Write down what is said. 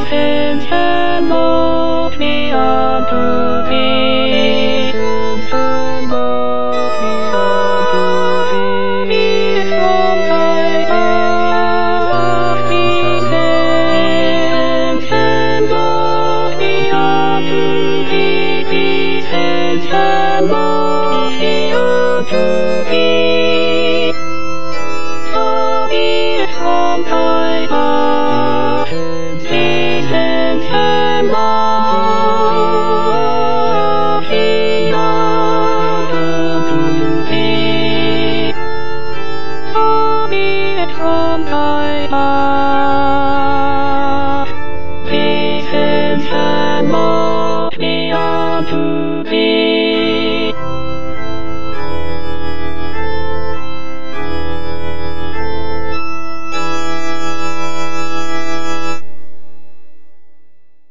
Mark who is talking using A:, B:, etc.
A: Since and love me unto thee. Since and love me unto thee. From thy love me since and love me unto thee. Since and love me unto thee. Far be it from thy love, since and love me unto thee. Far be it from thy love, since and love me unto thee.